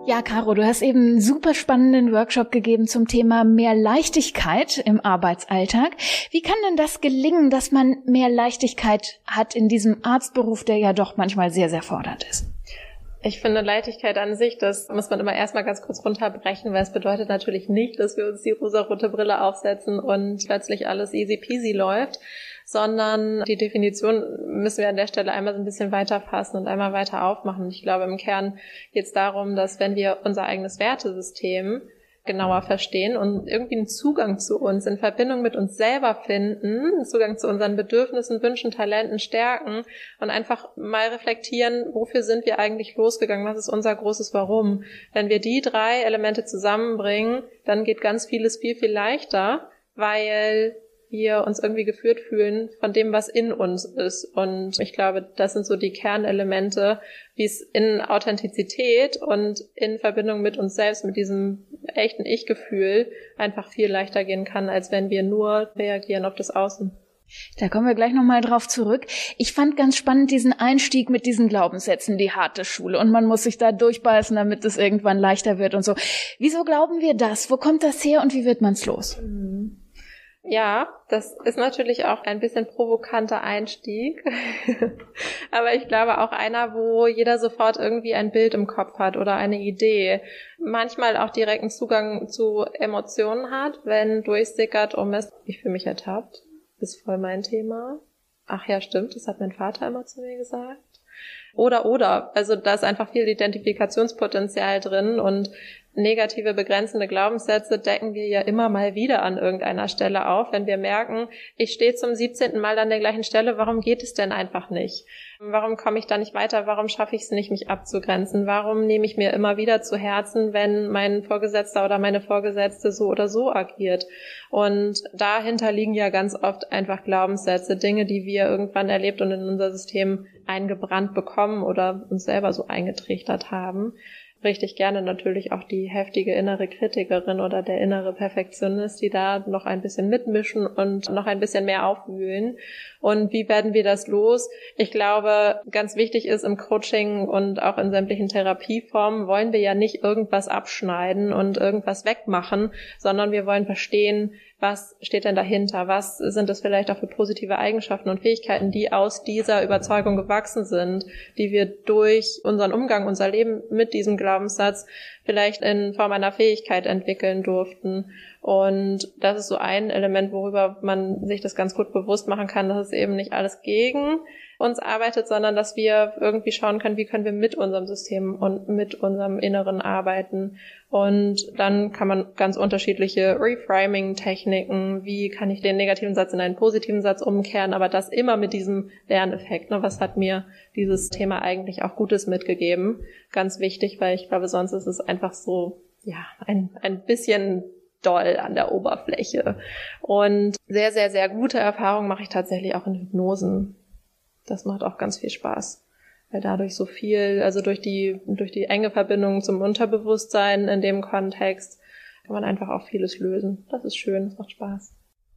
Ja, Caro, du hast eben einen super spannenden Workshop gegeben zum Thema mehr Leichtigkeit im Arbeitsalltag. Wie kann denn das gelingen, dass man mehr Leichtigkeit hat in diesem Arztberuf, der ja doch manchmal sehr, sehr fordernd ist? Ich finde Leichtigkeit an sich, das muss man immer erstmal ganz kurz runterbrechen, weil es bedeutet natürlich nicht, dass wir uns die rosarote Brille aufsetzen und plötzlich alles easy peasy läuft, sondern die Definition müssen wir an der Stelle einmal so ein bisschen weiter fassen und einmal weiter aufmachen. Ich glaube, im Kern geht es darum, dass wenn wir unser eigenes Wertesystem genauer verstehen und irgendwie einen Zugang zu uns in Verbindung mit uns selber finden, einen Zugang zu unseren Bedürfnissen, Wünschen, Talenten, Stärken und einfach mal reflektieren, wofür sind wir eigentlich losgegangen, was ist unser großes Warum. Wenn wir die 3 Elemente zusammenbringen, dann geht ganz vieles viel, viel leichter, weil wir uns irgendwie geführt fühlen von dem, was in uns ist. Und ich glaube, das sind so die Kernelemente, wie es in Authentizität und in Verbindung mit uns selbst, mit diesem echten Ich-Gefühl einfach viel leichter gehen kann, als wenn wir nur reagieren auf das Außen. Da kommen wir gleich nochmal drauf zurück. Ich fand ganz spannend diesen Einstieg mit diesen Glaubenssätzen, die harte Schule. Und man muss sich da durchbeißen, damit es irgendwann leichter wird und so. Wieso glauben wir das? Wo kommt das her und wie wird man's los? Ja, das ist natürlich auch ein bisschen provokanter Einstieg, aber ich glaube auch einer, wo jeder sofort irgendwie ein Bild im Kopf hat oder eine Idee, manchmal auch direkten Zugang zu Emotionen hat, wenn durchsickert, oh Mist, ich fühle mich ertappt, ist voll mein Thema. Ach ja, stimmt, das hat mein Vater immer zu mir gesagt. Oder, also da ist einfach viel Identifikationspotenzial drin und negative, begrenzende Glaubenssätze decken wir ja immer mal wieder an irgendeiner Stelle auf, wenn wir merken, ich stehe zum 17. Mal an der gleichen Stelle, warum geht es denn einfach nicht? Warum komme ich da nicht weiter? Warum schaffe ich es nicht, mich abzugrenzen? Warum nehme ich mir immer wieder zu Herzen, wenn mein Vorgesetzter oder meine Vorgesetzte so oder so agiert? Und dahinter liegen ja ganz oft einfach Glaubenssätze, Dinge, die wir irgendwann erlebt und in unser System eingebrannt bekommen oder uns selber so eingetrichtert haben. Richtig gerne natürlich auch die heftige innere Kritikerin oder der innere Perfektionist, die da noch ein bisschen mitmischen und noch ein bisschen mehr aufwühlen. Und wie werden wir das los? Ich glaube, ganz wichtig ist im Coaching und auch in sämtlichen Therapieformen wollen wir ja nicht irgendwas abschneiden und irgendwas wegmachen, sondern wir wollen verstehen, was steht denn dahinter? Was sind es vielleicht auch für positive Eigenschaften und Fähigkeiten, die aus dieser Überzeugung gewachsen sind, die wir durch unseren Umgang, unser Leben mit diesem Glaubenssatz vielleicht in Form einer Fähigkeit entwickeln durften. Und das ist so ein Element, worüber man sich das ganz gut bewusst machen kann, dass es eben nicht alles gegen uns arbeitet, sondern dass wir irgendwie schauen können, wie können wir mit unserem System und mit unserem Inneren arbeiten. Und dann kann man ganz unterschiedliche Reframing-Techniken, wie kann ich den negativen Satz in einen positiven Satz umkehren, aber das immer mit diesem Lerneffekt. Ne? Was hat mir dieses Thema eigentlich auch Gutes mitgegeben? Ganz wichtig, weil ich glaube, sonst ist es einfach so, ja, ein bisschen doll an der Oberfläche. Und sehr, sehr, sehr gute Erfahrungen mache ich tatsächlich auch in Hypnosen. Das macht auch ganz viel Spaß, weil dadurch so viel, also durch die enge Verbindung zum Unterbewusstsein in dem Kontext, kann man einfach auch vieles lösen. Das ist schön, das macht Spaß.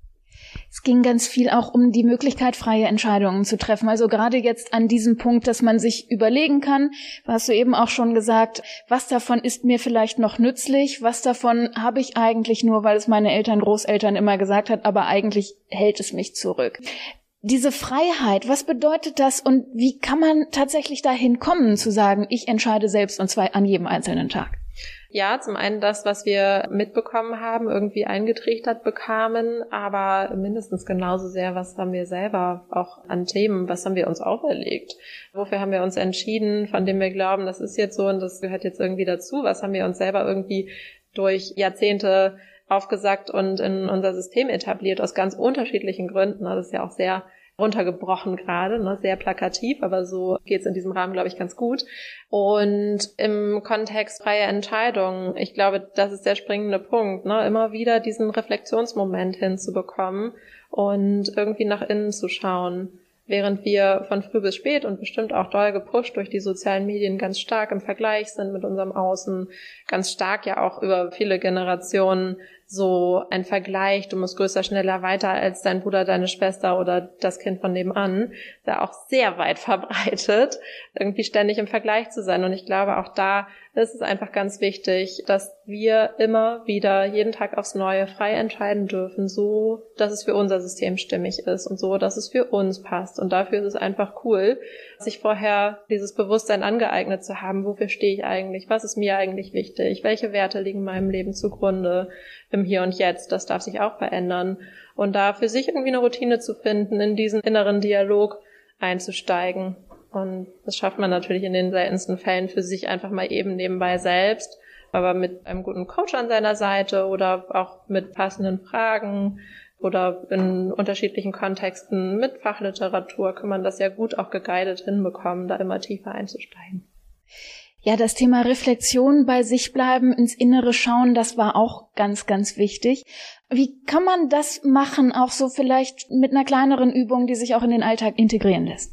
Es ging ganz viel auch um die Möglichkeit, freie Entscheidungen zu treffen. Also gerade jetzt an diesem Punkt, dass man sich überlegen kann, hast du eben auch schon gesagt, was davon ist mir vielleicht noch nützlich, was davon habe ich eigentlich nur, weil es meine Eltern, Großeltern immer gesagt hat, aber eigentlich hält es mich zurück. Diese Freiheit, was bedeutet das und wie kann man tatsächlich dahin kommen, zu sagen, ich entscheide selbst und zwar an jedem einzelnen Tag? Ja, zum einen das, was wir mitbekommen haben, irgendwie eingetrichtert bekamen, aber mindestens genauso sehr, was haben wir selber auch an Themen, was haben wir uns auferlegt? Wofür haben wir uns entschieden, von dem wir glauben, das ist jetzt so und das gehört jetzt irgendwie dazu? Was haben wir uns selber irgendwie durch Jahrzehnte aufgesagt und in unser System etabliert, aus ganz unterschiedlichen Gründen. Das ist ja auch sehr runtergebrochen gerade, ne, sehr plakativ, aber so geht's in diesem Rahmen, glaube ich, ganz gut. Und im Kontext freie Entscheidungen, ich glaube, das ist der springende Punkt, ne, immer wieder diesen Reflexionsmoment hinzubekommen und irgendwie nach innen zu schauen. Während wir von früh bis spät und bestimmt auch doll gepusht durch die sozialen Medien ganz stark im Vergleich sind mit unserem Außen, ganz stark ja auch über viele Generationen so ein Vergleich, du musst größer, schneller, weiter als dein Bruder, deine Schwester oder das Kind von nebenan, ist ja auch sehr weit verbreitet, irgendwie ständig im Vergleich zu sein. Und ich glaube, auch da ist es einfach ganz wichtig, dass wir immer wieder jeden Tag aufs Neue frei entscheiden dürfen, so, dass es für unser System stimmig ist und so, dass es für uns passt. Und dafür ist es einfach cool, sich vorher dieses Bewusstsein angeeignet zu haben, wofür stehe ich eigentlich, was ist mir eigentlich wichtig, welche Werte liegen meinem Leben zugrunde im Hier und Jetzt, das darf sich auch verändern. Und da für sich irgendwie eine Routine zu finden, in diesen inneren Dialog einzusteigen. Und das schafft man natürlich in den seltensten Fällen für sich einfach mal eben nebenbei selbst, aber mit einem guten Coach an seiner Seite oder auch mit passenden Fragen oder in unterschiedlichen Kontexten mit Fachliteratur kann man das ja gut auch geguidet hinbekommen, da immer tiefer einzusteigen. Ja, das Thema Reflexion, bei sich bleiben, ins Innere schauen, das war auch ganz, ganz wichtig. Wie kann man das machen, auch so vielleicht mit einer kleineren Übung, die sich auch in den Alltag integrieren lässt?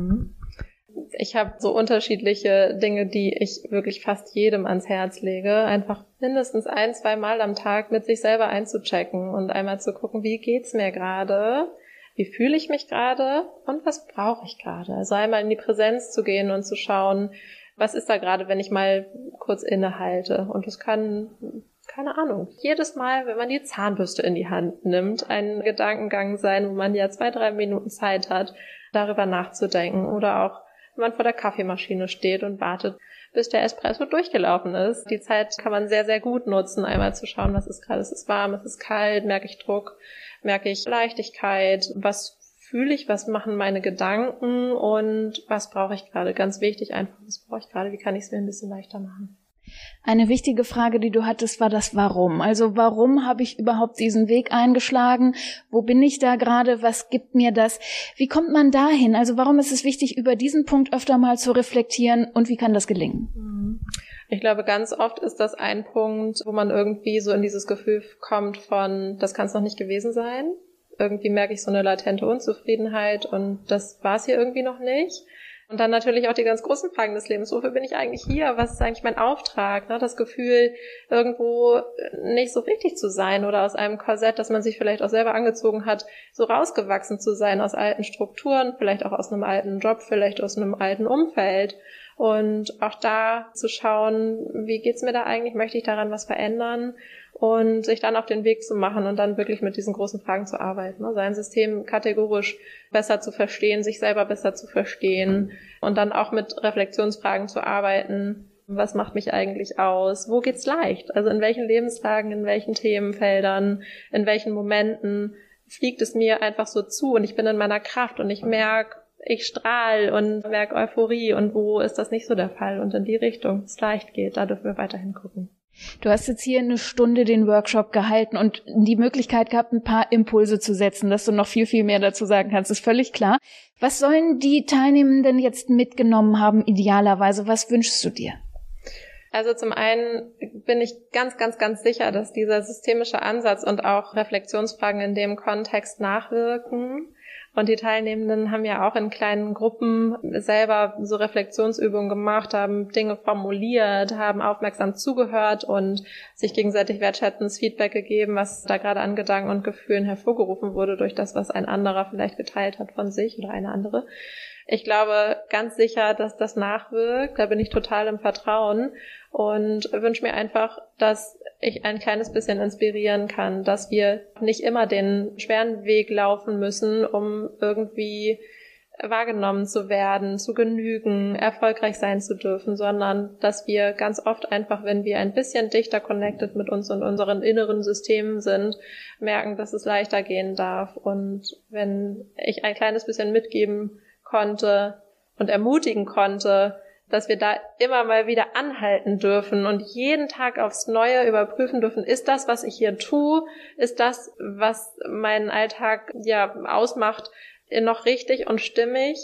Ich habe so unterschiedliche Dinge, die ich wirklich fast jedem ans Herz lege. Einfach mindestens 1-2 Mal am Tag mit sich selber einzuchecken und einmal zu gucken, wie geht's mir gerade? Wie fühle ich mich gerade? Und was brauche ich gerade? Also einmal in die Präsenz zu gehen und zu schauen, was ist da gerade, wenn ich mal kurz innehalte? Und das kann, keine Ahnung, jedes Mal, wenn man die Zahnbürste in die Hand nimmt, ein Gedankengang sein, wo man ja 2-3 Minuten Zeit hat, darüber nachzudenken. Oder auch, wenn man vor der Kaffeemaschine steht und wartet, bis der Espresso durchgelaufen ist. Die Zeit kann man sehr, sehr gut nutzen, einmal zu schauen, was ist gerade, es ist warm, es ist kalt, merke ich Druck, merke ich Leichtigkeit, was fühle ich, was machen meine Gedanken und was brauche ich gerade? Ganz wichtig einfach, was brauche ich gerade, wie kann ich es mir ein bisschen leichter machen? Eine wichtige Frage, die du hattest, war das Warum. Also warum habe ich überhaupt diesen Weg eingeschlagen? Wo bin ich da gerade? Was gibt mir das? Wie kommt man dahin? Also warum ist es wichtig, über diesen Punkt öfter mal zu reflektieren und wie kann das gelingen? Ich glaube, ganz oft ist das ein Punkt, wo man irgendwie so in dieses Gefühl kommt von, das kann es noch nicht gewesen sein. Irgendwie merke ich so eine latente Unzufriedenheit und das war es hier irgendwie noch nicht. Und dann natürlich auch die ganz großen Fragen des Lebens. Wofür bin ich eigentlich hier? Was ist eigentlich mein Auftrag? Das Gefühl, irgendwo nicht so richtig zu sein oder aus einem Korsett, das man sich vielleicht auch selber angezogen hat, so rausgewachsen zu sein aus alten Strukturen, vielleicht auch aus einem alten Job, vielleicht aus einem alten Umfeld. Und auch da zu schauen, wie geht's mir da eigentlich? Möchte ich daran was verändern? Und sich dann auf den Weg zu machen und dann wirklich mit diesen großen Fragen zu arbeiten. Sein System kategorisch besser zu verstehen, sich selber besser zu verstehen und dann auch mit Reflexionsfragen zu arbeiten. Was macht mich eigentlich aus? Wo geht's leicht? Also in welchen Lebenslagen, in welchen Themenfeldern, in welchen Momenten fliegt es mir einfach so zu und ich bin in meiner Kraft und ich merke, ich strahle und merke Euphorie und wo ist das nicht so der Fall? Und in die Richtung, wo es leicht geht, da dürfen wir weiterhin gucken. Du hast jetzt hier 1 Stunde den Workshop gehalten und die Möglichkeit gehabt, ein paar Impulse zu setzen, dass du noch viel, viel mehr dazu sagen kannst, ist völlig klar. Was sollen die Teilnehmenden jetzt mitgenommen haben, idealerweise? Was wünschst du dir? Also zum einen bin ich ganz, ganz, ganz sicher, dass dieser systemische Ansatz und auch Reflexionsfragen in dem Kontext nachwirken. Und die Teilnehmenden haben ja auch in kleinen Gruppen selber so Reflexionsübungen gemacht, haben Dinge formuliert, haben aufmerksam zugehört und sich gegenseitig wertschätzendes Feedback gegeben, was da gerade an Gedanken und Gefühlen hervorgerufen wurde durch das, was ein anderer vielleicht geteilt hat von sich oder eine andere. Ich glaube ganz sicher, dass das nachwirkt. Da bin ich total im Vertrauen und wünsche mir einfach, dass ich ein kleines bisschen inspirieren kann, dass wir nicht immer den schweren Weg laufen müssen, um irgendwie wahrgenommen zu werden, zu genügen, erfolgreich sein zu dürfen, sondern dass wir ganz oft einfach, wenn wir ein bisschen dichter connected mit uns und unseren inneren Systemen sind, merken, dass es leichter gehen darf. Und wenn ich ein kleines bisschen mitgeben konnte und ermutigen konnte, dass wir da immer mal wieder anhalten dürfen und jeden Tag aufs Neue überprüfen dürfen, ist das, was ich hier tue, ist das, was meinen Alltag ausmacht, noch richtig und stimmig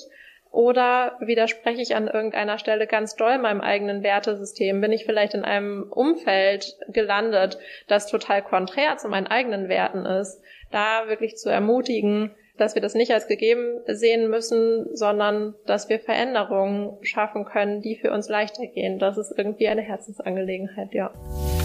oder widerspreche ich an irgendeiner Stelle ganz doll meinem eigenen Wertesystem? Bin ich vielleicht in einem Umfeld gelandet, das total konträr zu meinen eigenen Werten ist? Da wirklich zu ermutigen, dass wir das nicht als gegeben sehen müssen, sondern dass wir Veränderungen schaffen können, die für uns leichter gehen. Das ist irgendwie eine Herzensangelegenheit, ja.